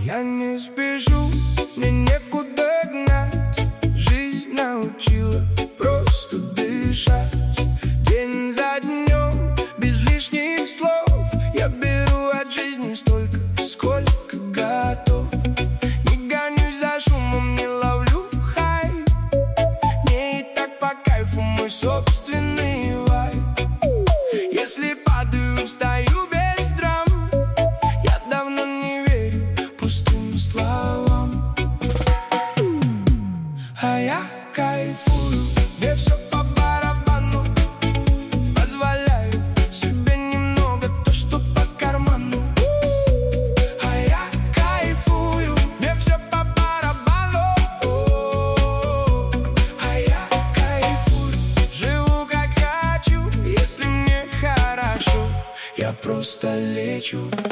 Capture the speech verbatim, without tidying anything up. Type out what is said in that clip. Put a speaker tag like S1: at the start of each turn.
S1: Я не спешу, мне некуда гнать. Жизнь научила просто дышать. День за днем, без лишних слов. Я беру от жизни столько, сколько готов. Не гонюсь за шумом, не ловлю хайп. Мне и так по кайфу мой собственный вайб. Если падаю, встаю без драм. Я давно не верю пустым словам. А я кайфую, мне все по барабану. Позволяю себе немного то, что по карману. А я кайфую, мне все по барабану. А я кайфую, живу как хочу. Если мне хорошо, я просто лечу.